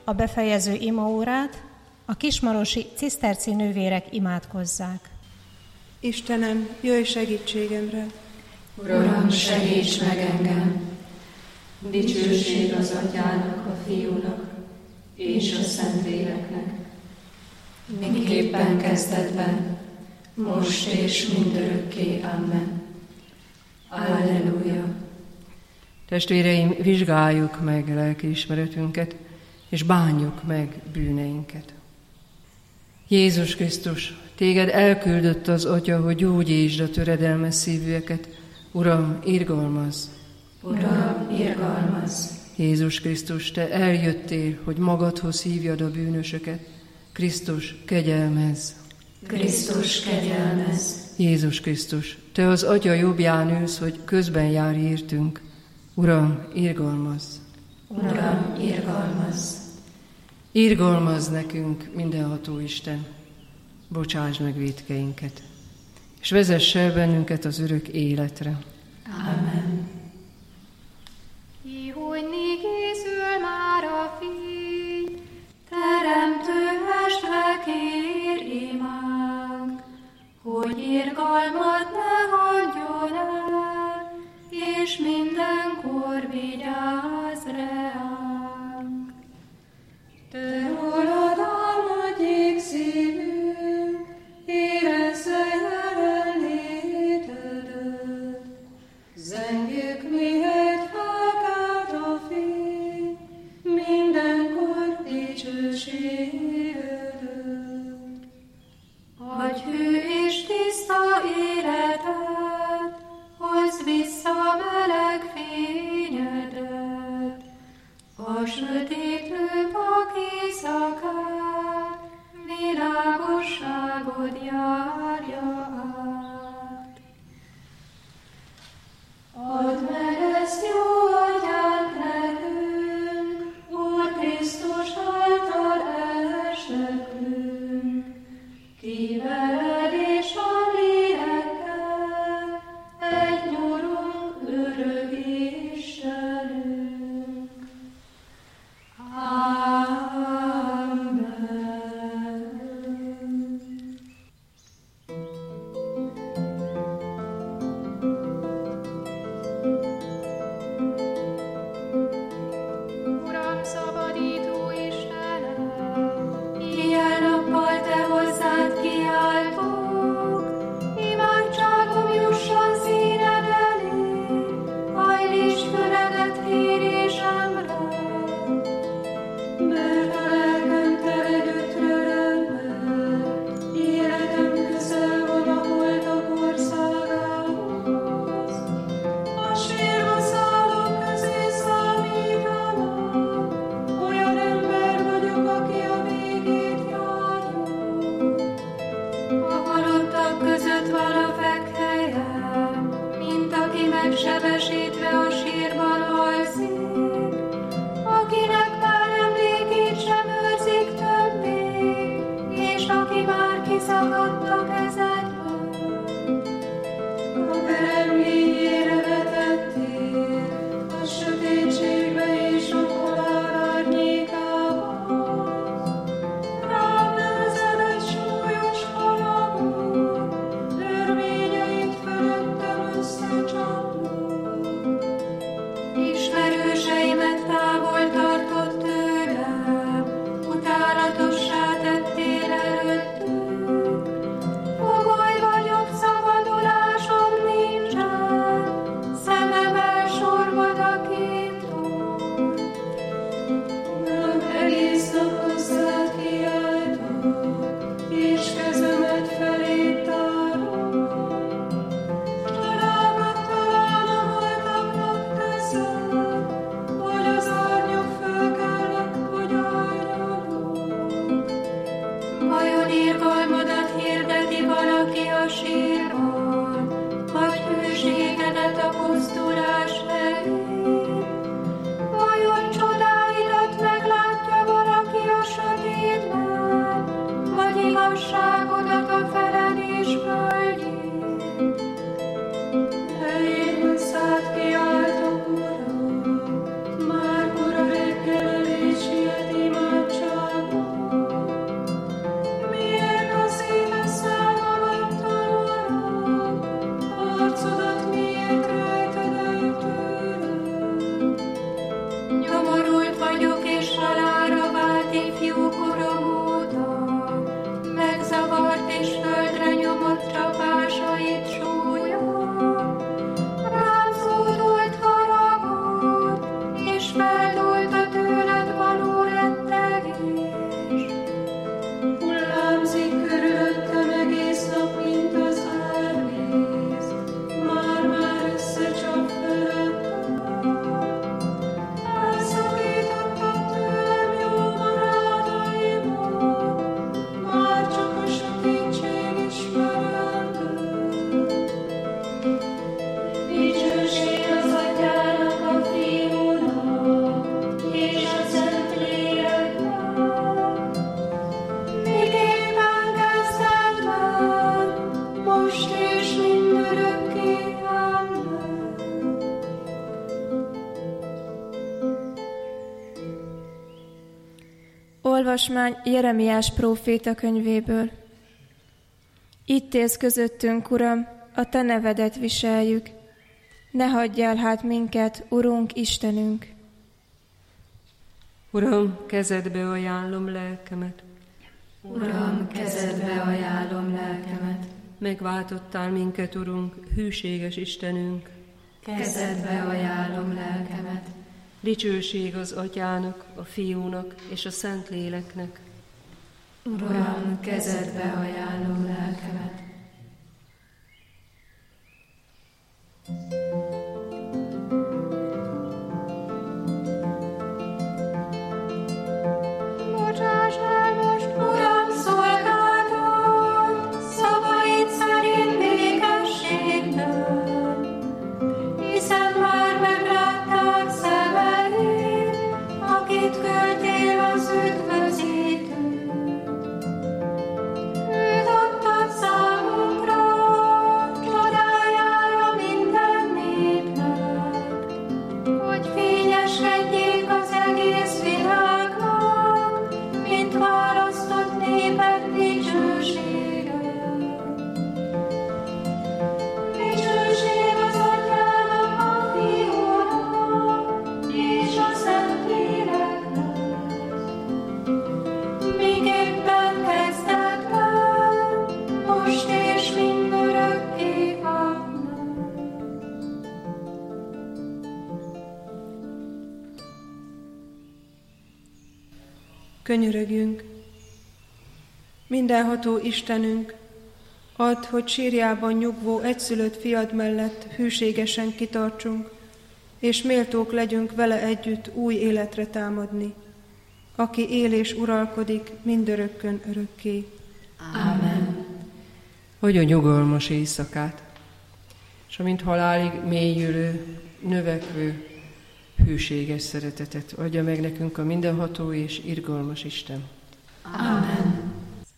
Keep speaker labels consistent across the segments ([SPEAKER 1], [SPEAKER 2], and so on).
[SPEAKER 1] a befejező imaórát a kismarosi ciszterci nővérek imádkozzák.
[SPEAKER 2] Istenem, jöjj segítségemre!
[SPEAKER 3] Uram, segíts meg engem! Dicsőség az Atyának, a Fiúnak és a Szentléleknek, miképpen kezdetben, most és mindörökké. Amen. Alleluja!
[SPEAKER 4] Testvéreim, vizsgáljuk meg lelkiismeretünket, és bánjuk meg bűneinket. Jézus Krisztus, téged elküldött az Atya, hogy gyógyítsd a töredelmes szívűeket. Uram, irgalmazz!
[SPEAKER 3] Uram, irgalmazz!
[SPEAKER 4] Jézus Krisztus, te eljöttél, hogy magadhoz hívjad a bűnösöket. Krisztus, kegyelmezz!
[SPEAKER 3] Krisztus, kegyelmezz!
[SPEAKER 4] Jézus Krisztus, te az Atya jobbján ülsz, hogy közben járj értünk. Uram, irgalmazz!
[SPEAKER 3] Uram, irgalmazz!
[SPEAKER 4] Irgalmazz nekünk, mindenható Isten! Bocsáss meg vétkeinket, és vezess el bennünket az örök életre.
[SPEAKER 3] Amen.
[SPEAKER 5] Ihojni készül már a Figy, Teremtő Mestre, kér imánk, hogy irgalmat ne hagyjon el, és mindenkor vigyázz reánk. Te rólad álmodjék szívünk, érezze jelenlétedet, zeng
[SPEAKER 6] Olvasmány Jeremiás próféta könyvéből. Itt élsz közöttünk, Uram, a Te nevedet viseljük. Ne hagyjál hát minket, Urunk, Istenünk!
[SPEAKER 4] Uram, kezedbe ajánlom lelkemet.
[SPEAKER 3] Uram, kezedbe ajánlom lelkemet.
[SPEAKER 4] Megváltottál minket, Urunk, hűséges Istenünk.
[SPEAKER 3] Kezedbe ajánlom lelkemet.
[SPEAKER 4] Dicsőség az Atyának, a Fiúnak és a Szentléleknek.
[SPEAKER 3] Uram, kezedbe ajánlom lelkemet.
[SPEAKER 5] Bocsáss el most, Uram, szolgáltat, szavaid szerint békességben, hiszen már meglátták szemeid, akit küldtél az üdvözítő. Őt adtad számunkra, csodájára minden népnek, hogy fényeskedjék az egész világnak, mint választott néped dicsősége. Dicsőség az Atyának, a Fiúnak és a Szentléleknek, miképpen kezdetben, most és mindörökké. Amen.
[SPEAKER 2] Könyörögjünk! Mindenható Istenünk, add, hogy sírjában nyugvó egyszülött fiad mellett hűségesen kitartsunk, és méltók legyünk vele együtt új életre támadni, aki él és uralkodik mindörökkön örökké.
[SPEAKER 3] Amen.
[SPEAKER 4] Adj a nyugalmas éjszakát, és amint halálig mélyülő, növekvő, hűséges szeretetet adja meg nekünk a mindenható és irgalmas Isten.
[SPEAKER 3] Amen.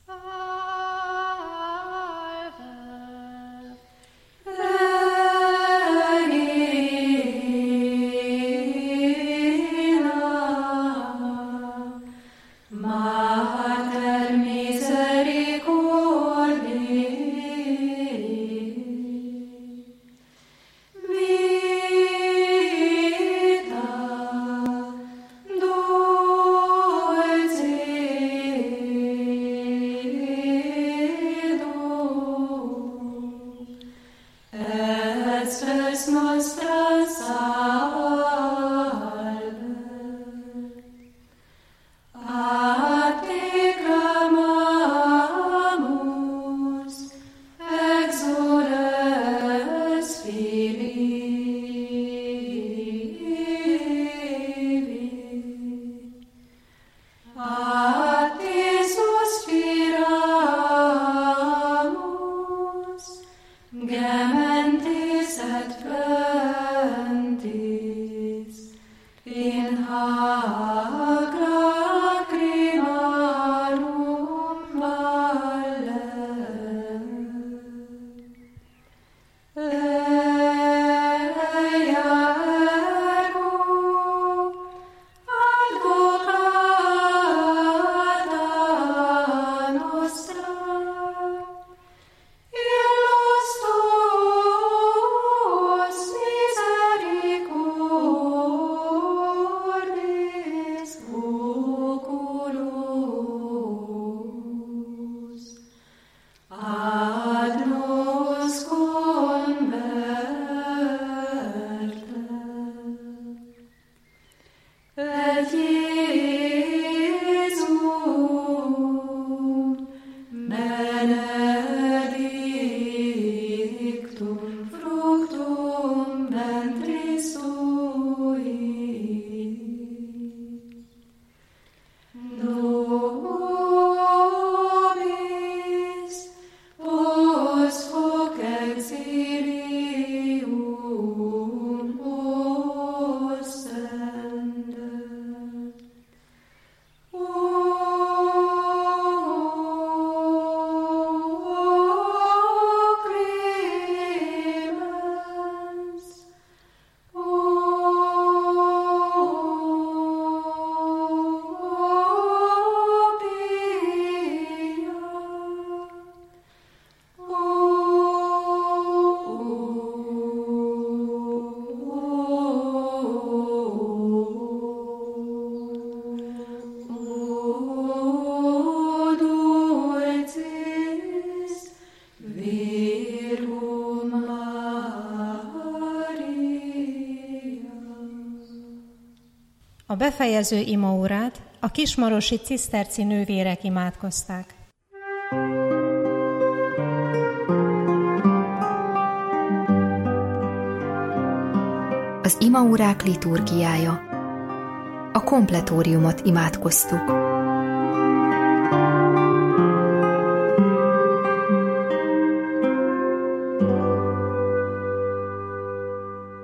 [SPEAKER 5] Vita, dulce,
[SPEAKER 1] A befejező imaórát a kismarosi ciszterci nővérek imádkozták.
[SPEAKER 7] Az imaórák liturgiája. A kompletóriumot imádkoztuk.